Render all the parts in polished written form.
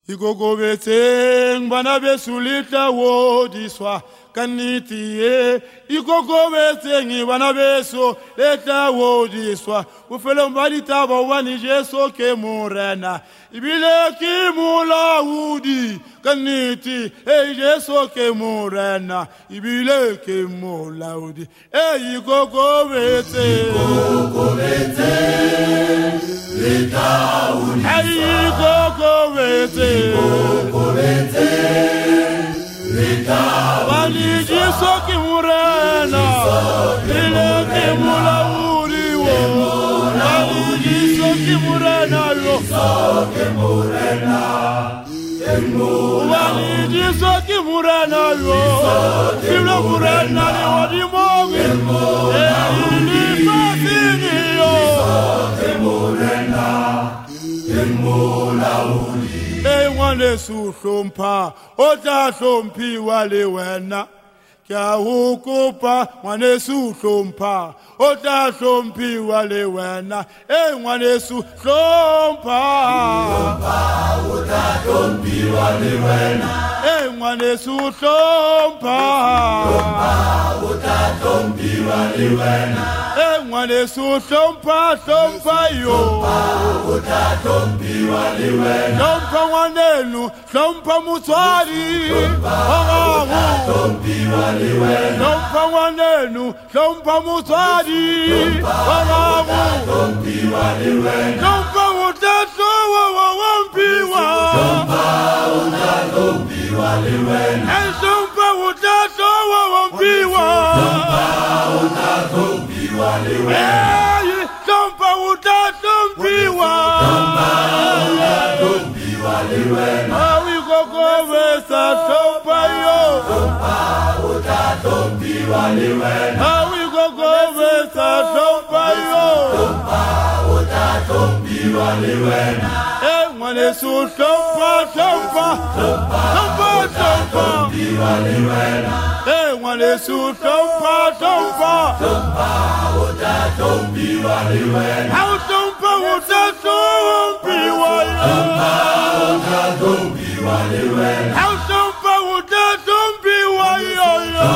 Igogobetseng bana beso le tla wodiswa ka nnete ye. Igogobetseng bana beso le tla wodiswa bofelong ba ditaba hobane Jesu ke morena ebile ke molaodi ka nnete. Jesu ke morena ebile ke molaodi. Igogobetseng le tla bani Jesu ke morena ebile ke molaodi wo. Bani Jesu ke morena yo. Bani Jesu ke morena yo. Ebile morena le wa di mobi. Ni fasini yo. Ngwane suhlompa o tla hlomphiwa le wena. Ke a ho kopa ngwane suhlompa o tla hlomphiwa le wena. Ngwane suhlompa o tla hlomphiwa le wena. Ngwane suhlompa o tla hlomphiwa le wena. Ngwane suhlompa yo o tla hlomphiwa le wena. Hlompha ngwanenu, hlompha motswadi wa gago. Hlompha ngwanenu, hlompha motswadi wa gago. Hlompha motatso wa wampiwa. Hlompha motatso wa wampiwa. Hlompha motatso mpiwa. Awigogobetsa hlompha yo. Awigogobetsa hlompha yo. Ngwane suhlompa hlompha. Ngwane suhlompa hlompha. Hlompha motatso mpiwa yo. Hlompha motatso mpiwa yo.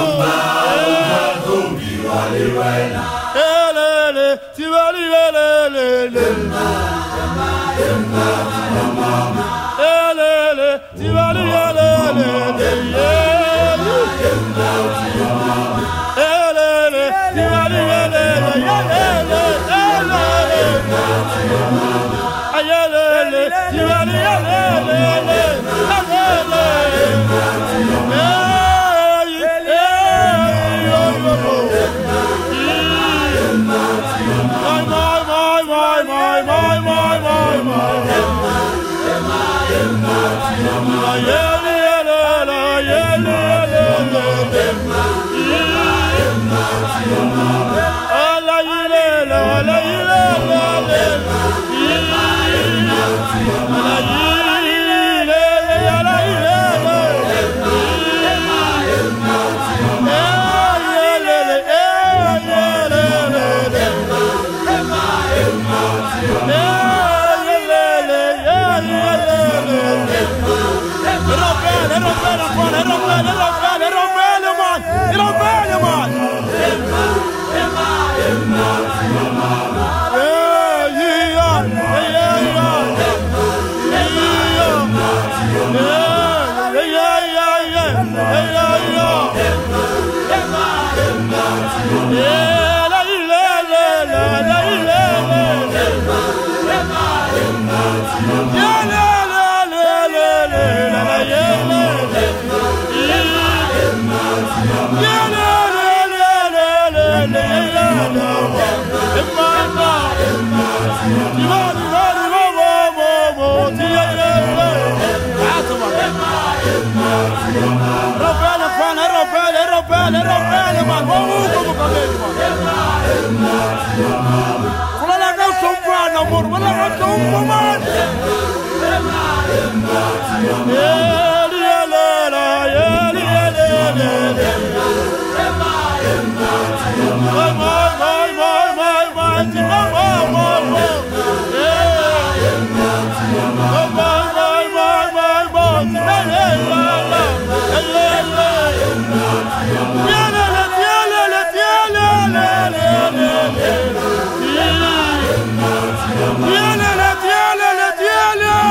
Elele tibali elele. Elele tibali elele. Elele tibali elele. Ayelele tibali elele.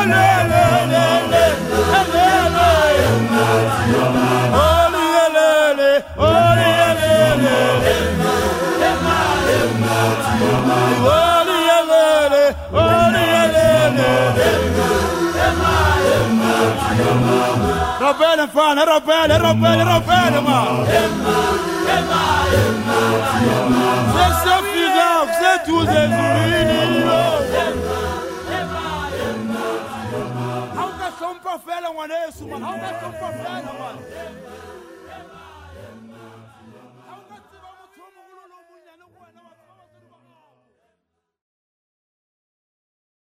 Robele fana, robele ma. C'est suffisant, c'est tout Jésus. How can some prophet one day, man? How can some prophet one?